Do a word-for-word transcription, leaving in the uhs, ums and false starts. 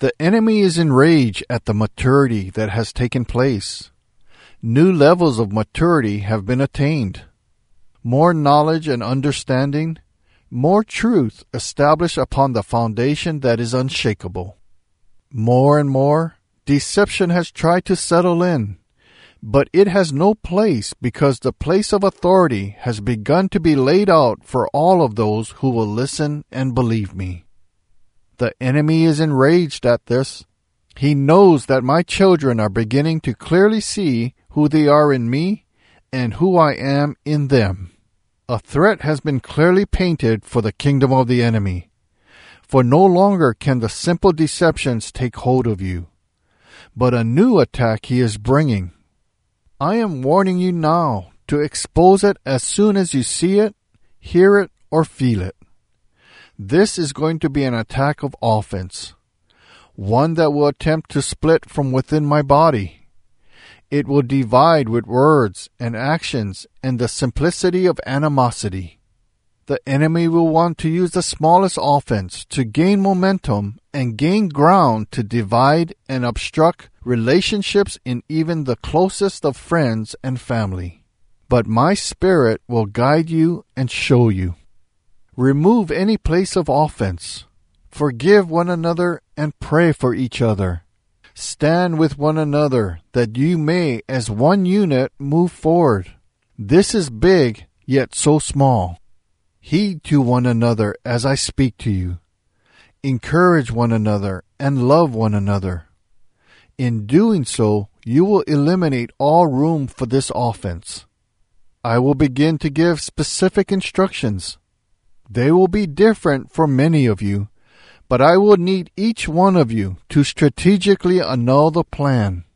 The enemy is enraged at the maturity that has taken place. New levels of maturity have been attained. More knowledge and understanding, more truth established upon the foundation that is unshakable. More and more, deception has tried to settle in, but it has no place because the place of authority has begun to be laid out for all of those who will listen and believe me. The enemy is enraged at this. He knows that my children are beginning to clearly see who they are in me and who I am in them. A threat has been clearly painted for the kingdom of the enemy. For no longer can the simple deceptions take hold of you, but a new attack he is bringing. I am warning you now to expose it as soon as you see it, hear it, or feel it. This is going to be an attack of offense, one that will attempt to split from within my body. It will divide with words and actions and the simplicity of animosity. The enemy will want to use the smallest offense to gain momentum and gain ground to divide and obstruct relationships in even the closest of friends and family. But my Spirit will guide you and show you. Remove any place of offense. Forgive one another and pray for each other. Stand with one another that you may, as one unit, move forward. This is big, yet so small. Heed to one another as I speak to you. Encourage one another and love one another. In doing so, you will eliminate all room for this offense. I will begin to give specific instructions. They will be different for many of you, but I will need each one of you to strategically annul the plan.